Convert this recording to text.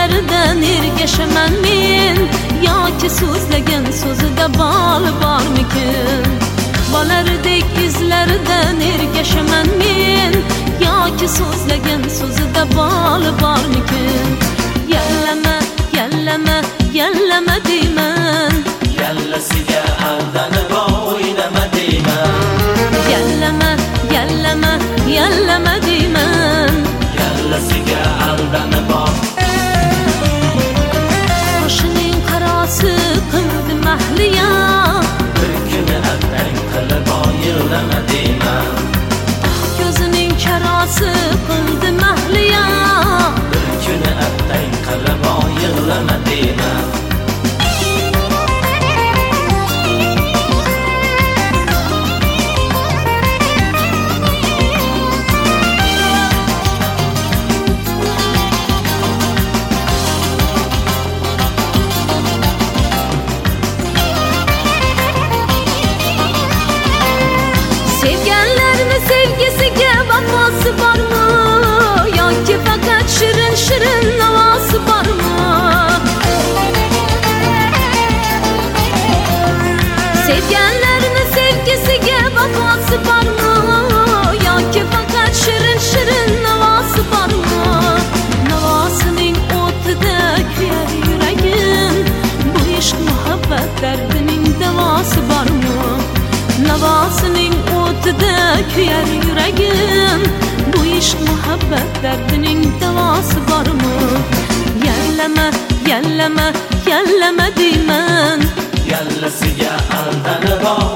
izlaridan ergashaman men, yoki so'zlagan so'zida bol bormikin? Bolardek izlaridan ergashaman men, yoki so'zlagan so'zida bol bormikin? Yallama, yallama, yallama deyman, yallasiga aldanib o'ylama deyman. yallama, yallama, yallama deyman, Yallasiga aldanib qoshining qarasi qildi mahliya, bir kuni attang qilib yig'lama deyman. ko'zining karasi qildi mahliya, Bir kuni attang qilib yig'lama deyman. sevganlarni sevgisiga vafosi bormi, yoki faqat shirin shirin navosi bormi? Sevganlarni sevgisiga vafosi bormi, yoki faqat shirin shirin navosi bormi? Navosining o'tida kuyar yuragim, bu ishq muhabbat dardining davosi bormi? Navosining o'tida kuyar yuragim, bu ishq muhabbat dardining davosi bormi? Yallama, yallama, yallama deyman, Yallasiga aldanib